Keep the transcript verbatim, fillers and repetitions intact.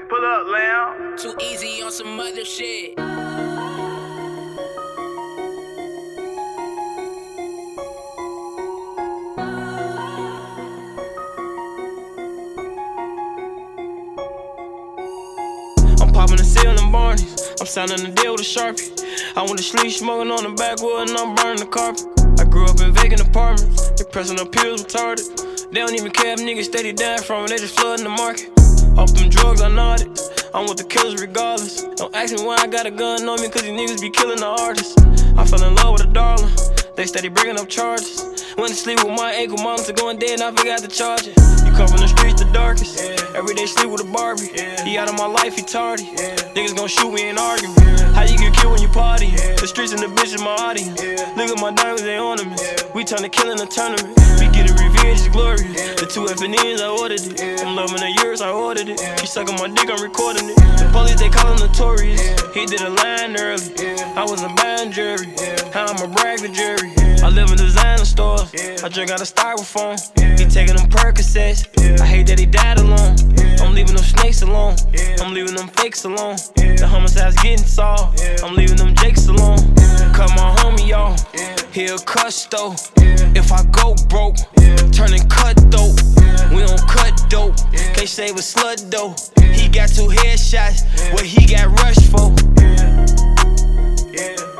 Pull up, lamb. Too easy on some other shit. I'm popping the seal in Barney's. I'm signing the deal with a Sharpie. I went to sleep smoking on the backwood and I'm burning the carpet. I grew up in vacant apartments. They pressing up pills retarded. They don't even care if niggas steady dying from it. They just flooding the market. Off them drugs, I nodded. I'm with the killers regardless. Don't ask me why I got a gun on me, cause these niggas be killing the artists. I fell in love with a darling. They steady bringing up charges. Went to sleep with my ankle monitor going dead and I forgot to charge it. You come from the streets the darkest. Yeah. Every day sleep with a Barbie. Yeah. He out of my life, he tardy. Yeah. Niggas gon' shoot, we ain't arguing. Yeah. How you get killed when you party? Yeah. The streets and the bitch is my audience. Yeah. Look at my diamonds, they ornaments. Yeah. We turn to killing a tournament. Yeah. We get a revenge, it's glorious. Yeah. The two F N Ns, I ordered it. Yeah. I'm loving the years, I ordered it. Yeah. She sucking my dick, I'm recording it. Yeah. The police, they call him notorious. Yeah. He did a line early. Yeah. I wasn't buying jury. Yeah. How I'ma brag to jury. Yeah. I live in designer stores. Yeah. I drink out of styrofoam. Yeah. He taking them Percocets. Yeah. I hate that he died alone. Yeah. I'm leaving them snakes alone. Yeah. I'm leaving them fakes alone. Yeah. The homicides getting solved. Yeah. I'm leaving them jakes alone. Yeah. Cut my homie off. Yeah. He a custo. Yeah. If I go broke, yeah. Turning cut dope. Yeah. We don't cut dope. Yeah. Can't save a slut though. Yeah. He got two headshots. Yeah. What he got rushed for. Yeah. Yeah.